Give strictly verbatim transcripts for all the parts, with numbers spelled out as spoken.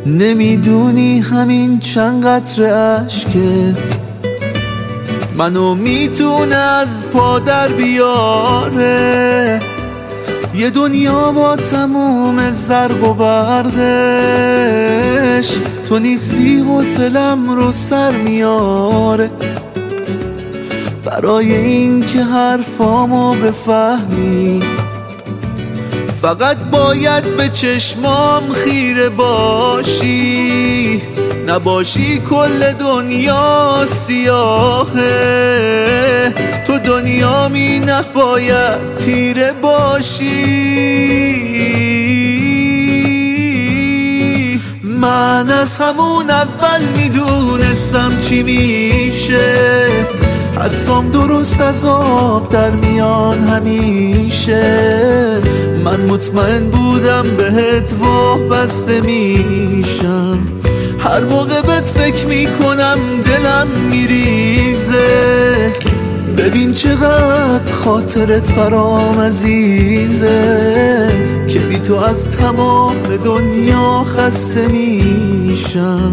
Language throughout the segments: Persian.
نمیدونی همین چند قطره اشکت منو میتونه از پا در بیاره. یه دنیا با تموم زرق و برقش، تو نیستی حوصله‌ام رو سر میاره. برای این که حرفامو بفهمی فقط باید به چشمام خیره باشی، نباشی کل دنیا سیاهه. تو دنیامی نباید تیره باشی. من از همون اول میدونستم چی میشه، حدسام درست از آب در میان همیشه. من مطمئن بودم بهت وابسته میشم، هر موقع بهت فکر میکنم دلم میریزه. ببین چقدر خاطرت برام عزیزه، که بی تو از تمام دنیا خسته میشم.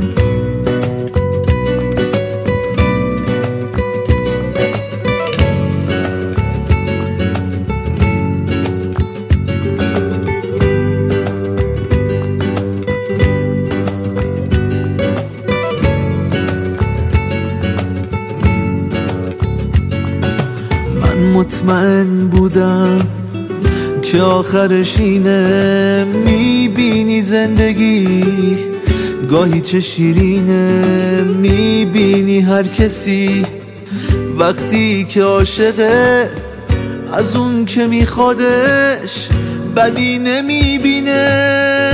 مطمئن بودم که آخرش اینه، میبینی زندگی گاهی چه شیرینه. میبینی هر کسی وقتی که عاشقه از اون که میخوادش بدی نمیبینه.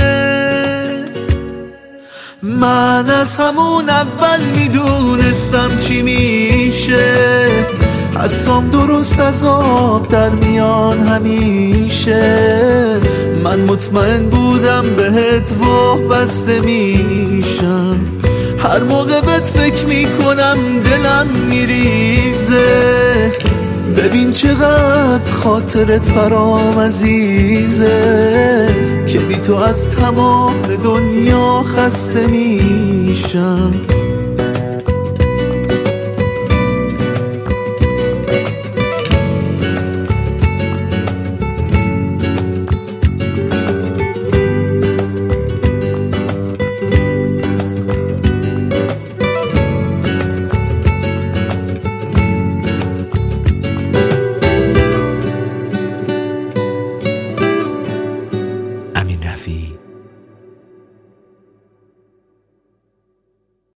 من از همون اول میدونستم چی میشه، حدسام درست از آب در میان همیشه. من مطمئن بودم بهت وابسته میشم، هر موقع بهت فکر میکنم دلم میریزه. ببین چقدر خاطرت برام عزیزه، که بی تو از تمام دنیا خسته میشم. امین رفیعی.